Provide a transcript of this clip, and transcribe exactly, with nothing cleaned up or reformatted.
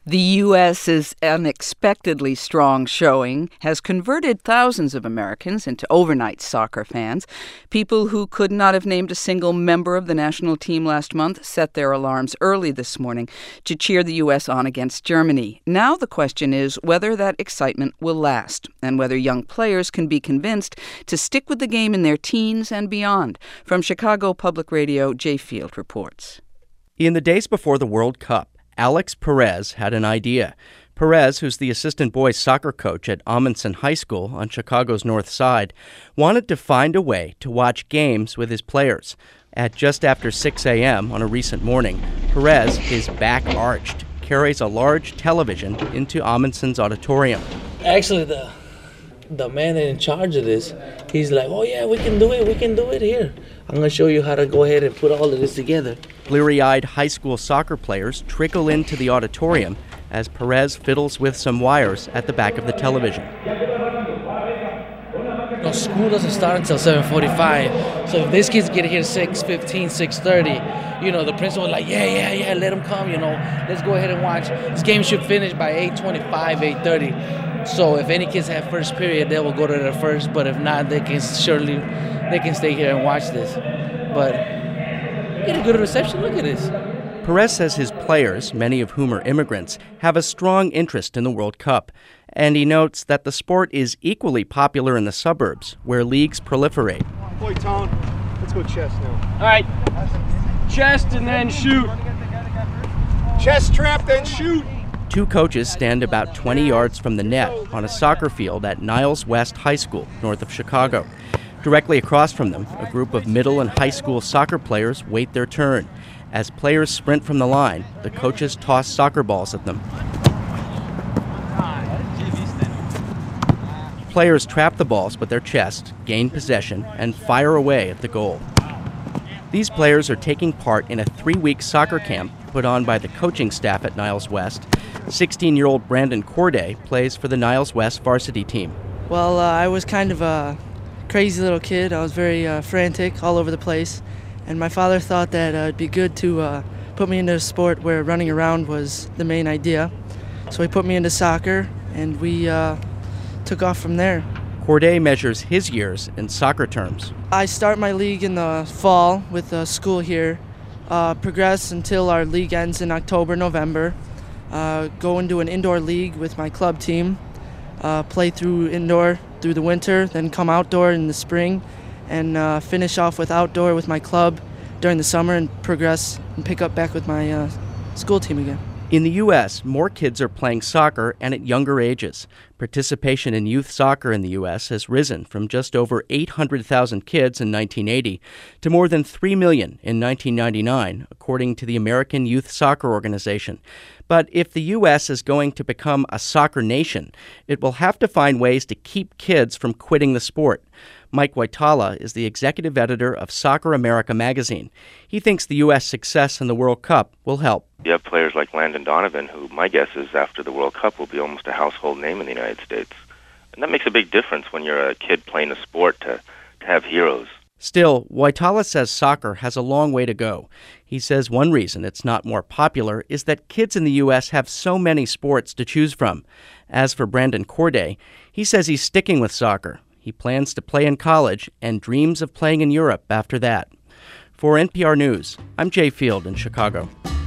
The U S's unexpectedly strong showing has converted thousands of Americans into overnight soccer fans. People who could not have named a single member of the national team last month set their alarms early this morning to cheer the U S on against Germany. Now the question is whether that excitement will last and whether young players can be convinced to stick with the game in their teens and beyond. From Chicago Public Radio, Jay Field reports. In the days before the World Cup, Alex Perez had an idea. Perez, who's the assistant boys soccer coach at Amundsen High School on Chicago's North Side, wanted to find a way to watch games with his players. At just after six a.m. on a recent morning, Perez, his back arched, carries a large television into Amundsen's auditorium. Actually, the the man in charge of this, he's like, oh yeah, we can do it, we can do it here. I'm going to show you how to go ahead and put all of this together. Bleary-eyed high school soccer players trickle into the auditorium as Perez fiddles with some wires at the back of the television. No, school doesn't start until seven forty-five, so if these kids get here six fifteen, six thirty, you know, the principal is like, yeah, yeah, yeah, let them come, you know, let's go ahead and watch. This game should finish by eight twenty-five, eight thirty. So if any kids have first period, they will go to their first, but if not, they can surely, they can stay here and watch this. But get a good reception, look at this. Perez says his players, many of whom are immigrants, have a strong interest in the World Cup. And he notes that the sport is equally popular in the suburbs, where leagues proliferate. Boy, Tone, let's go chest now. All right, chest and then shoot. Chest trap, then shoot. Two coaches stand about twenty yards from the net on a soccer field at Niles West High School, north of Chicago. Directly across from them, a group of middle and high school soccer players wait their turn. As players sprint from the line, the coaches toss soccer balls at them. Players trap the balls with their chest, gain possession, and fire away at the goal. These players are taking part in a three-week soccer camp put on by the coaching staff at Niles West. sixteen-year-old Brandon Corday plays for the Niles West varsity team. Well, uh, I was kind of a crazy little kid. I was very uh, frantic, all over the place. And my father thought that uh, it'd be good to uh, put me into a sport where running around was the main idea. So he put me into soccer, and we uh, took off from there. Corday measures his years in soccer terms. I start my league in the fall with the school here, uh, progress until our league ends in October, November, uh, go into an indoor league with my club team, uh, play through indoor through the winter, then come outdoor in the spring, and uh, finish off with outdoor with my club during the summer and progress and pick up back with my uh, school team again. In the U S, more kids are playing soccer and at younger ages. Participation in youth soccer in the U S has risen from just over eight hundred thousand kids in nineteen eighty to more than three million in nineteen ninety-nine, according to the American Youth Soccer Organization. But if the U S is going to become a soccer nation, it will have to find ways to keep kids from quitting the sport. Mike Waitala is the executive editor of Soccer America magazine. He thinks the U S success in the World Cup will help. You have players like Landon Donovan, who my guess is after the World Cup will be almost a household name in the United States. And that makes a big difference when you're a kid playing a sport to, to have heroes. Still, Waitala says soccer has a long way to go. He says one reason it's not more popular is that kids in the U S have so many sports to choose from. As for Brandon Corday, he says he's sticking with soccer. He plans to play in college and dreams of playing in Europe after that. For N P R News, I'm Jay Field in Chicago.